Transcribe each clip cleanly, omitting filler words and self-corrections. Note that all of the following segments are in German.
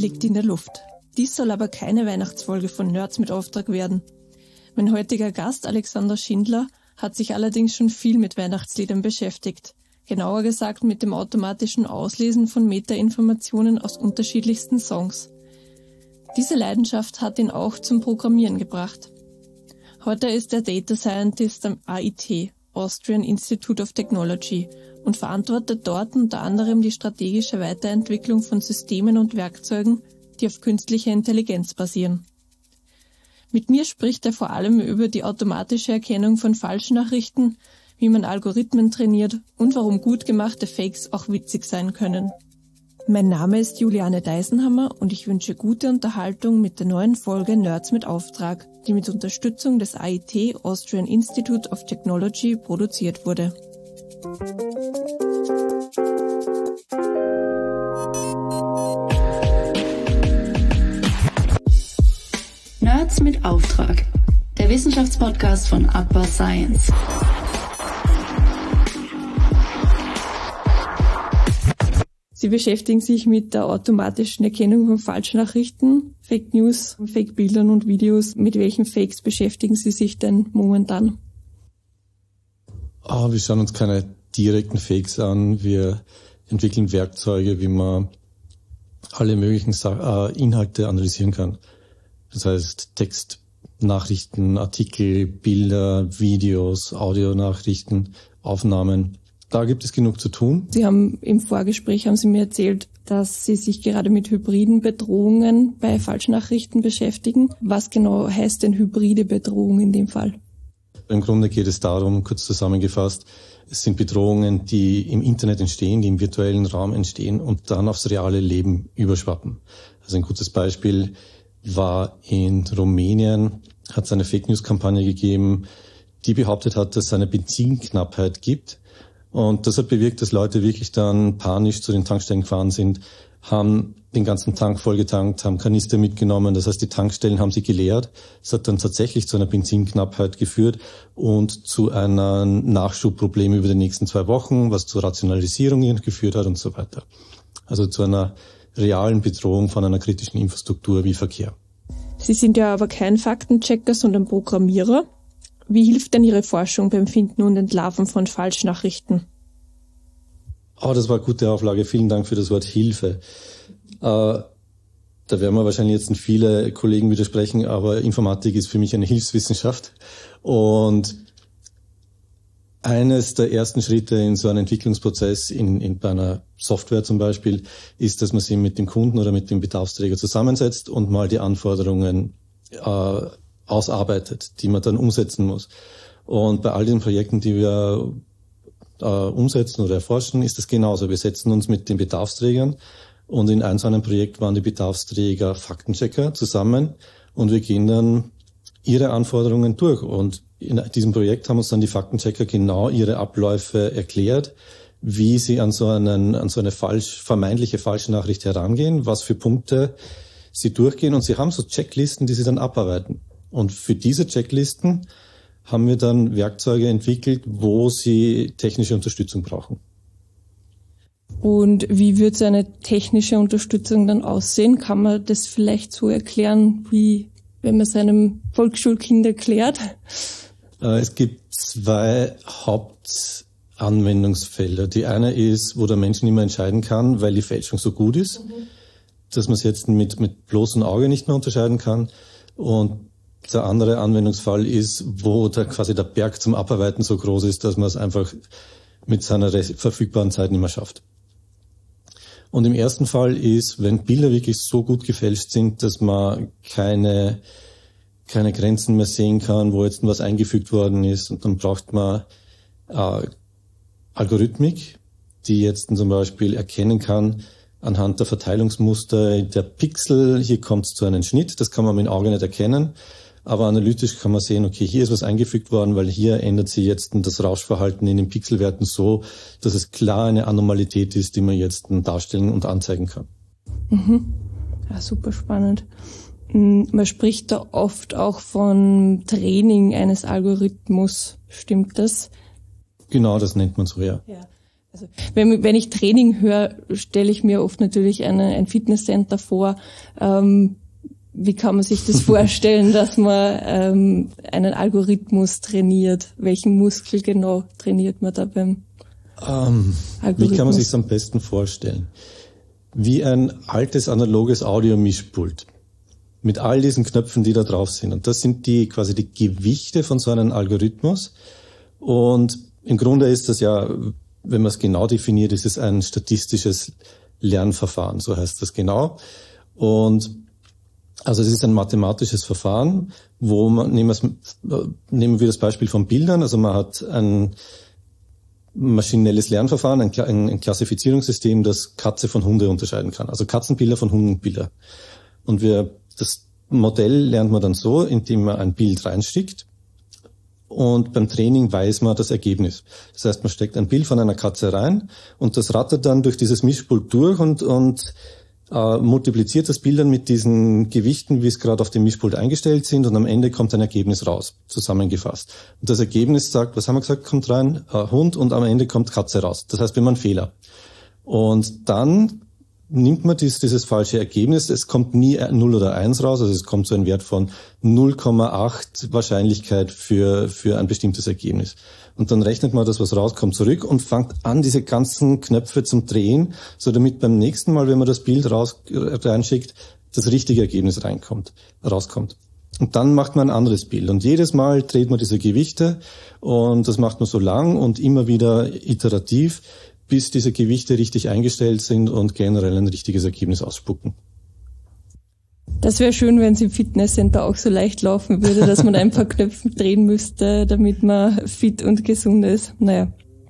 liegt in der Luft. Dies soll aber keine Weihnachtsfolge von Nerds mit Auftrag werden. Mein heutiger Gast, Alexander Schindler, hat sich allerdings schon viel mit Weihnachtsliedern beschäftigt. Genauer gesagt mit dem automatischen Auslesen von Metainformationen aus unterschiedlichsten Songs. Diese Leidenschaft hat ihn auch zum Programmieren gebracht. Heute ist er Data Scientist am AIT, Austrian Institute of Technology, und verantwortet dort unter anderem die strategische Weiterentwicklung von Systemen und Werkzeugen, die auf künstlicher Intelligenz basieren. Mit mir spricht er vor allem über die automatische Erkennung von Falschnachrichten, wie man Algorithmen trainiert und warum gut gemachte Fakes auch witzig sein können. Mein Name ist Juliane Deisenhammer und ich wünsche gute Unterhaltung mit der neuen Folge Nerds mit Auftrag, die mit Unterstützung des AIT Austrian Institute of Technology produziert wurde. Nerds mit Auftrag, der Wissenschaftspodcast von APA Science. Sie beschäftigen sich mit der automatischen Erkennung von Falschnachrichten, Fake News, Fake-Bildern und Videos. Mit welchen Fakes beschäftigen Sie sich denn momentan? Wir schauen uns keine direkten Fakes an. Wir entwickeln Werkzeuge, wie man alle möglichen Inhalte analysieren kann. Das heißt Text, Nachrichten, Artikel, Bilder, Videos, Audionachrichten, Aufnahmen. Da gibt es genug zu tun. Sie haben im Vorgespräch haben Sie mir erzählt, dass Sie sich gerade mit hybriden Bedrohungen bei Falschnachrichten beschäftigen. Was genau heißt denn hybride Bedrohung in dem Fall? Im Grunde geht es darum, kurz zusammengefasst, es sind Bedrohungen, die im Internet entstehen, die im virtuellen Raum entstehen und dann aufs reale Leben überschwappen. Also ein gutes Beispiel war in Rumänien, hat es eine Fake-News-Kampagne gegeben, die behauptet hat, dass es eine Benzinknappheit gibt. Und das hat bewirkt, dass Leute wirklich dann panisch zu den Tankstellen gefahren sind, haben den ganzen Tank vollgetankt, haben Kanister mitgenommen. Das heißt, die Tankstellen haben sie geleert. Das hat dann tatsächlich zu einer Benzinknappheit geführt und zu einem Nachschubproblem über die nächsten 2 Wochen, was zu Rationalisierungen geführt hat und so weiter. Also zu einer realen Bedrohung von einer kritischen Infrastruktur wie Verkehr. Sie sind ja aber kein Faktenchecker, sondern Programmierer. Wie hilft denn Ihre Forschung beim Finden und Entlarven von Falschnachrichten? Das war eine gute Auflage. Vielen Dank für das Wort Hilfe. Da werden mir wahrscheinlich jetzt viele Kollegen widersprechen, aber Informatik ist für mich eine Hilfswissenschaft. Und eines der ersten Schritte in so einem Entwicklungsprozess bei einer Software zum Beispiel ist, dass man sich mit dem Kunden oder mit dem Bedarfsträger zusammensetzt und mal die Anforderungen ausarbeitet, die man dann umsetzen muss. Und bei all den Projekten, die wir umsetzen oder erforschen, ist das genauso. Wir setzen uns mit den Bedarfsträgern und in so einem Projekt waren die Bedarfsträger Faktenchecker zusammen und wir gehen dann ihre Anforderungen durch. Und in diesem Projekt haben uns dann die Faktenchecker genau ihre Abläufe erklärt, wie sie an so eine vermeintliche Falschnachricht herangehen, was für Punkte sie durchgehen. Und sie haben so Checklisten, die sie dann abarbeiten. Und für diese Checklisten haben wir dann Werkzeuge entwickelt, wo sie technische Unterstützung brauchen. Und wie wird so eine technische Unterstützung dann aussehen? Kann man das vielleicht so erklären, wie wenn man seinem Volksschulkind erklärt? Es gibt 2 Hauptanwendungsfelder. Die eine ist, wo der Mensch nicht mehr entscheiden kann, weil die Fälschung so gut ist, dass man es jetzt mit bloßem Auge nicht mehr unterscheiden kann. Und der andere Anwendungsfall ist, wo quasi der Berg zum Abarbeiten so groß ist, dass man es einfach mit seiner verfügbaren Zeit nicht mehr schafft. Und im ersten Fall ist, wenn Bilder wirklich so gut gefälscht sind, dass man keine Grenzen mehr sehen kann, wo jetzt was eingefügt worden ist, und dann braucht man Algorithmik, die jetzt zum Beispiel erkennen kann, anhand der Verteilungsmuster der Pixel, hier kommt es zu einem Schnitt, das kann man mit dem Auge nicht erkennen. Aber analytisch kann man sehen, okay, hier ist was eingefügt worden, weil hier ändert sich jetzt das Rauschverhalten in den Pixelwerten so, dass es klar eine Anomalität ist, die man jetzt darstellen und anzeigen kann. Ja, super spannend. Man spricht da oft auch von Training eines Algorithmus. Stimmt das? Genau, das nennt man so, ja. Also wenn ich Training höre, stelle ich mir oft natürlich ein Fitnesscenter vor. Wie kann man sich das vorstellen, dass man einen Algorithmus trainiert? Welchen Muskel genau trainiert man da beim Algorithmus? Wie kann man sich das am besten vorstellen? Wie ein altes analoges Audio-Mischpult mit all diesen Knöpfen, die da drauf sind. Und das sind quasi die Gewichte von so einem Algorithmus. Und im Grunde ist das ja, wenn man es genau definiert, ist es ein statistisches Lernverfahren, so heißt das genau. Und also es ist ein mathematisches Verfahren, wo man, nehmen wir das Beispiel von Bildern, also man hat ein maschinelles Lernverfahren, ein Klassifizierungssystem, das Katze von Hunde unterscheiden kann, also Katzenbilder von Hundenbilder. Und das Modell lernt man dann so, indem man ein Bild reinschickt und beim Training weiß man das Ergebnis. Das heißt, man steckt ein Bild von einer Katze rein und das rattert dann durch dieses Mischpult durch und multipliziert das Bild dann mit diesen Gewichten, wie es gerade auf dem Mischpult eingestellt sind, und am Ende kommt ein Ergebnis raus, zusammengefasst. Und das Ergebnis sagt, was haben wir gesagt, kommt rein? Hund, und am Ende kommt Katze raus. Das heißt, wir haben einen Fehler. Und dann nimmt man dieses falsche Ergebnis, es kommt nie 0 oder 1 raus, also es kommt so ein Wert von 0,8 Wahrscheinlichkeit für ein bestimmtes Ergebnis. Und dann rechnet man das, was rauskommt, zurück und fängt an, diese ganzen Knöpfe zum Drehen, so damit beim nächsten Mal, wenn man das Bild reinschickt, das richtige Ergebnis rauskommt. Und dann macht man ein anderes Bild. Und jedes Mal dreht man diese Gewichte, und das macht man so lang und immer wieder iterativ, bis diese Gewichte richtig eingestellt sind und generell ein richtiges Ergebnis ausspucken. Das wäre schön, wenn es im Fitnesscenter auch so leicht laufen würde, dass man ein paar Knöpfe drehen müsste, damit man fit und gesund ist. Naja.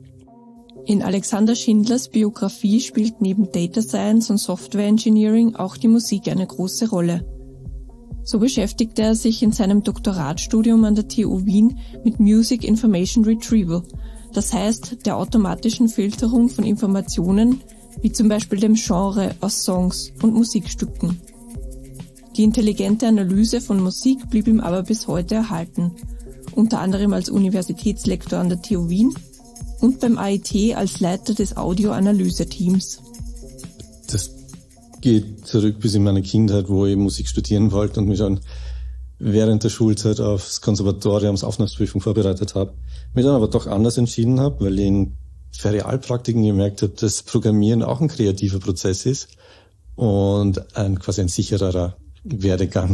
In Alexander Schindlers Biografie spielt neben Data Science und Software Engineering auch die Musik eine große Rolle. So beschäftigte er sich in seinem Doktoratstudium an der TU Wien mit Music Information Retrieval, das heißt der automatischen Filterung von Informationen, wie zum Beispiel dem Genre aus Songs und Musikstücken. Die intelligente Analyse von Musik blieb ihm aber bis heute erhalten, unter anderem als Universitätslektor an der TU Wien und beim AIT als Leiter des Audioanalyse-Teams. Das geht zurück bis in meine Kindheit, wo ich Musik studieren wollte und mich schon während der Schulzeit aufs Konservatoriumsaufnahmeprüfung vorbereitet habe. Mich dann aber doch anders entschieden habe, weil ich in Ferialpraktiken gemerkt habe, dass Programmieren auch ein kreativer Prozess ist und quasi ein sichererer Werdegang.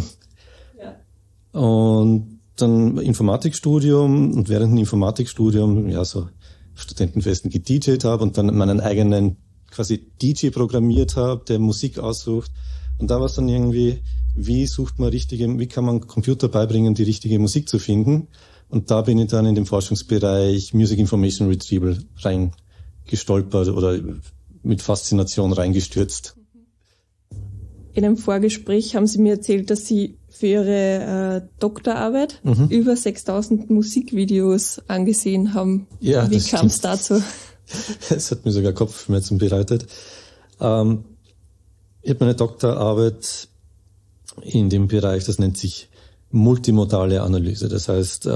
Ja. Und dann Informatikstudium, und während dem Informatikstudium so Studentenfesten gedjt habe und dann meinen eigenen quasi DJ programmiert habe, der Musik aussucht. Und da war es dann irgendwie, wie kann man Computer beibringen, die richtige Musik zu finden? Und da bin ich dann in den Forschungsbereich Music Information Retrieval reingestolpert oder mit Faszination reingestürzt. In einem Vorgespräch haben Sie mir erzählt, dass Sie für Ihre Doktorarbeit über 6.000 Musikvideos angesehen haben. Ja, wie kam es dazu? Es hat mir sogar Kopfschmerzen bereitet. Ich habe meine Doktorarbeit in dem Bereich, das nennt sich multimodale Analyse. Das heißt,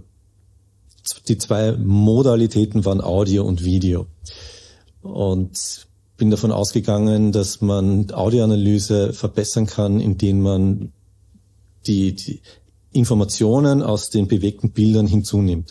die 2 Modalitäten waren Audio und Video. Und bin davon ausgegangen, dass man Audioanalyse verbessern kann, indem man die Informationen aus den bewegten Bildern hinzunimmt.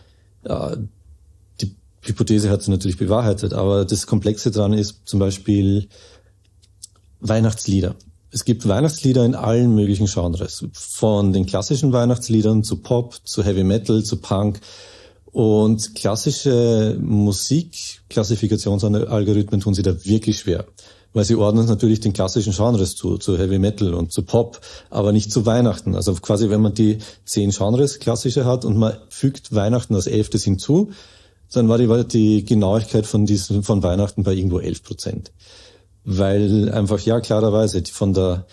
Die Hypothese hat sich natürlich bewahrheitet, aber das Komplexe daran ist zum Beispiel Weihnachtslieder. Es gibt Weihnachtslieder in allen möglichen Genres, von den klassischen Weihnachtsliedern zu Pop, zu Heavy Metal, zu Punk. Und klassische Musikklassifikationsalgorithmen tun sie da wirklich schwer, weil sie ordnen natürlich den klassischen Genres zu Heavy Metal und zu Pop, aber nicht zu Weihnachten. Also quasi, wenn man die 10 Genres klassische hat und man fügt Weihnachten als 11. hinzu, dann war die Genauigkeit von Weihnachten bei irgendwo 11%. Weil einfach, klarerweise von der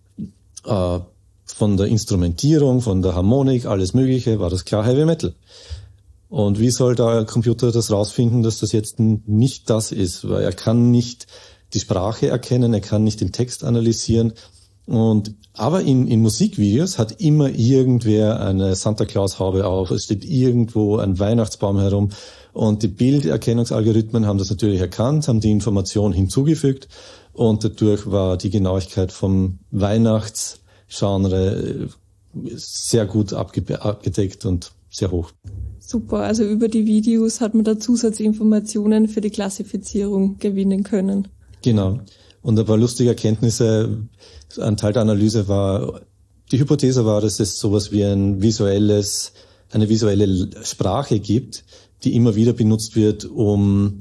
Instrumentierung, von der Harmonik, alles Mögliche, war das klar Heavy Metal. Und wie soll der Computer das rausfinden, dass das jetzt nicht das ist? Weil er kann nicht die Sprache erkennen, er kann nicht den Text analysieren. Aber in Musikvideos hat immer irgendwer eine Santa Claus Haube auf. Es steht irgendwo ein Weihnachtsbaum herum. Und die Bilderkennungsalgorithmen haben das natürlich erkannt, haben die Information hinzugefügt. Und dadurch war die Genauigkeit vom Weihnachtsgenre sehr gut abgedeckt und sehr hoch. Super, also über die Videos hat man da Zusatzinformationen für die Klassifizierung gewinnen können. Genau. Und ein paar lustige Erkenntnisse, ein Teil der Analyse war, die Hypothese war, dass es sowas wie eine visuelle Sprache gibt, die immer wieder benutzt wird, um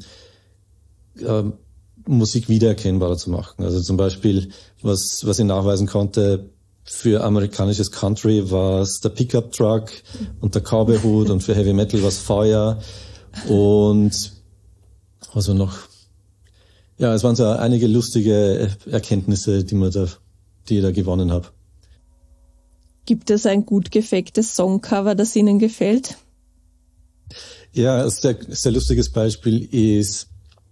Musik wiedererkennbarer zu machen. Also zum Beispiel, was ich nachweisen konnte, für amerikanisches Country war es der Pickup Truck und der Cowboy-Hut und für Heavy Metal war es Feuer und was war noch? Ja, es waren so einige lustige Erkenntnisse, die ich da gewonnen habe. Gibt es ein gut gefaktes Songcover, das Ihnen gefällt? Ja, ein sehr lustiges Beispiel ist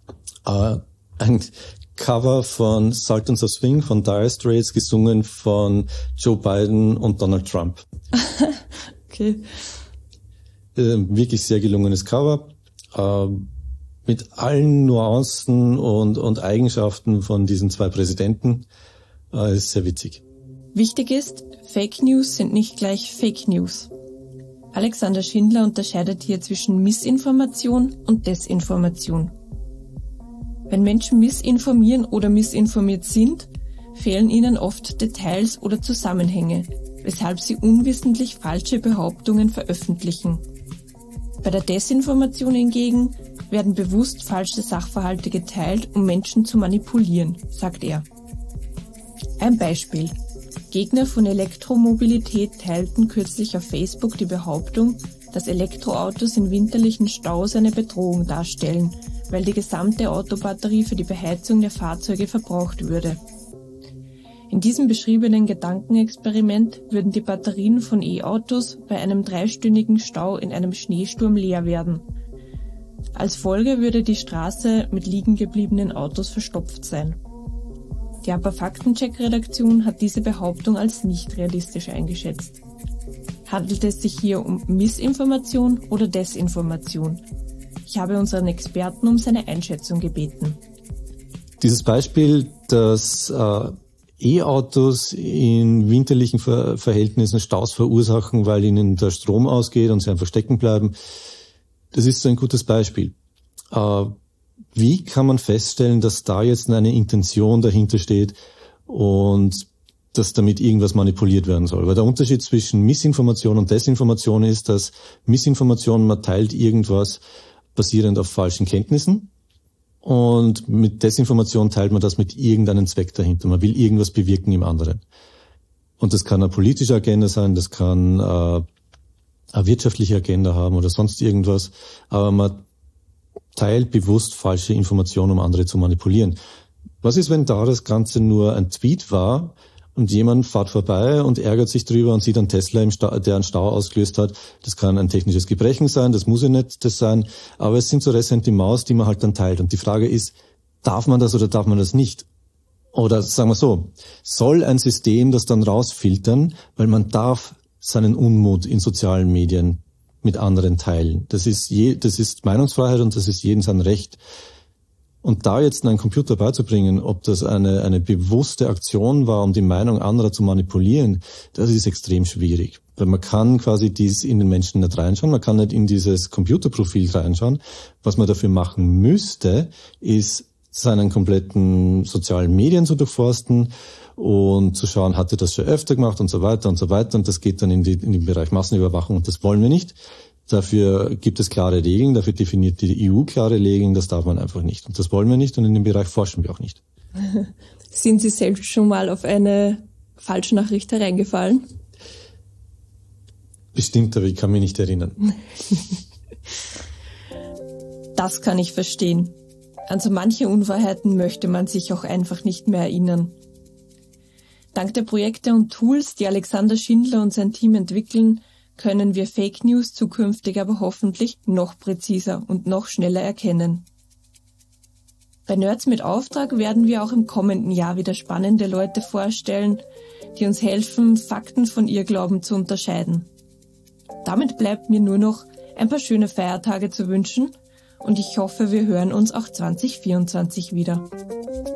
ein Cover von Sultans of Swing von Dire Straits, gesungen von Joe Biden und Donald Trump. Okay. Wirklich sehr gelungenes Cover. Mit allen Nuancen und Eigenschaften von diesen zwei Präsidenten. Ist sehr witzig. Wichtig ist, Fake News sind nicht gleich Fake News. Alexander Schindler unterscheidet hier zwischen Missinformation und Desinformation. Wenn Menschen missinformieren oder missinformiert sind, fehlen ihnen oft Details oder Zusammenhänge, weshalb sie unwissentlich falsche Behauptungen veröffentlichen. Bei der Desinformation hingegen werden bewusst falsche Sachverhalte geteilt, um Menschen zu manipulieren, sagt er. Ein Beispiel. Gegner von Elektromobilität teilten kürzlich auf Facebook die Behauptung, dass Elektroautos in winterlichen Staus eine Bedrohung darstellen, weil die gesamte Autobatterie für die Beheizung der Fahrzeuge verbraucht würde. In diesem beschriebenen Gedankenexperiment würden die Batterien von E-Autos bei einem 3-stündigen Stau in einem Schneesturm leer werden. Als Folge würde die Straße mit liegen gebliebenen Autos verstopft sein. Die APA Faktencheck-Redaktion hat diese Behauptung als nicht realistisch eingeschätzt. Handelt es sich hier um Missinformation oder Desinformation? Ich habe unseren Experten um seine Einschätzung gebeten. Dieses Beispiel, dass E-Autos in winterlichen Verhältnissen Staus verursachen, weil ihnen der Strom ausgeht und sie einfach stecken bleiben, das ist so ein gutes Beispiel. Wie kann man feststellen, dass da jetzt eine Intention dahinter steht und dass damit irgendwas manipuliert werden soll? Weil der Unterschied zwischen Missinformation und Desinformation ist, dass Missinformation, man teilt irgendwas basierend auf falschen Kenntnissen, und mit Desinformation teilt man das mit irgendeinem Zweck dahinter. Man will irgendwas bewirken im anderen. Und das kann eine politische Agenda sein, das kann eine wirtschaftliche Agenda haben oder sonst irgendwas, aber man teilt bewusst falsche Informationen, um andere zu manipulieren. Was ist, wenn da das Ganze nur ein Tweet war und jemand fährt vorbei und ärgert sich drüber und sieht einen Tesla, der einen Stau ausgelöst hat? Das kann ein technisches Gebrechen sein, das muss ja nicht das sein, aber es sind so Ressentiments, die Maus, die man halt dann teilt. Und die Frage ist, darf man das oder darf man das nicht? Oder sagen wir so, soll ein System das dann rausfiltern, weil man darf seinen Unmut in sozialen Medien mit anderen teilen. Das ist Meinungsfreiheit und das ist jedem sein Recht. Und da jetzt einen Computer beizubringen, ob das eine bewusste Aktion war, um die Meinung anderer zu manipulieren, das ist extrem schwierig. Weil man kann quasi dies in den Menschen nicht reinschauen, man kann nicht in dieses Computerprofil reinschauen. Was man dafür machen müsste, ist seinen kompletten sozialen Medien zu durchforsten und zu schauen, hat er das schon öfter gemacht und so weiter und so weiter. Und das geht dann in den Bereich Massenüberwachung und das wollen wir nicht. Dafür gibt es klare Regeln, dafür definiert die EU klare Regeln, das darf man einfach nicht. Und das wollen wir nicht und in dem Bereich forschen wir auch nicht. Sind Sie selbst schon mal auf eine Falschnachricht hereingefallen? Bestimmt, aber ich kann mich nicht erinnern. Das kann ich verstehen. An so manche Unwahrheiten möchte man sich auch einfach nicht mehr erinnern. Dank der Projekte und Tools, die Alexander Schindler und sein Team entwickeln, können wir Fake News zukünftig aber hoffentlich noch präziser und noch schneller erkennen. Bei Nerds mit Auftrag werden wir auch im kommenden Jahr wieder spannende Leute vorstellen, die uns helfen, Fakten von Irrglauben zu unterscheiden. Damit bleibt mir nur noch ein paar schöne Feiertage zu wünschen und ich hoffe, wir hören uns auch 2024 wieder.